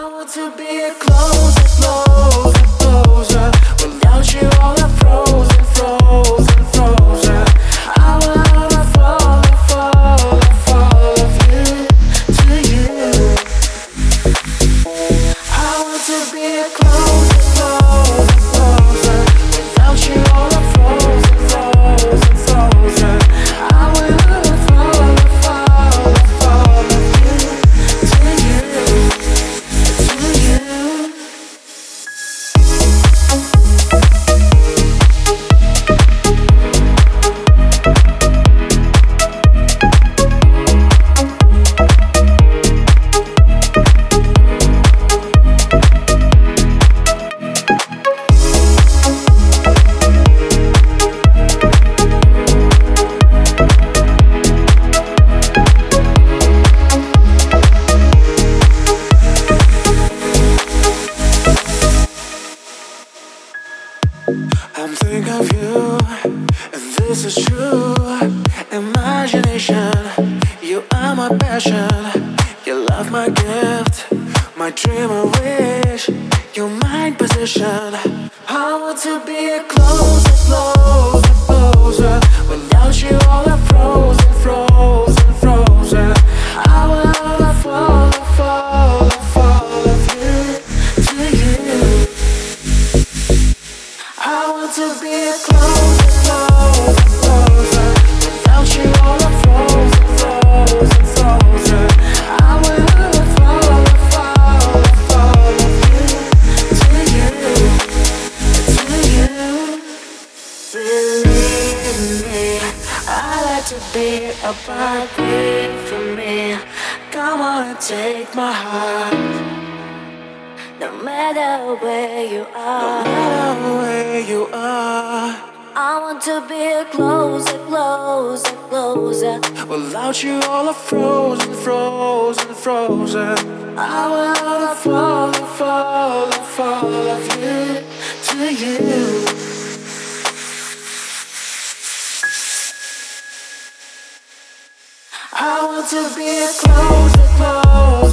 want to be a closer, closer, closer. Without you, all are frozen, frozen, frozen. I wanna fall, fall, fall of you to you. I want to be a closer, closer, closer. Without you, all are frozen, frozen, frozen. I wanna fall, fall, fall of you to you. I'm thinking of you, and this is true. Imagination, you are my passion. You love my gift, my dream, my wish. You're my position. I want to be a closer, closer, closer. Without you, all are frozen, frozen, frozen. I wanna fall, fall, fall of you to you. I want to be a closer, closer, closer. Without you, all are frozen, frozen, frozen. I will fall, fall, fall of you to you, to you. Believe me, I like to be a part for me. Come on and take my heart. No matter where you are, no matter where you are, I want to be closer, closer, closer. Without you, all are frozen, frozen, frozen. I wanna fall, fall, fall of you to you. I want to be closer, closer.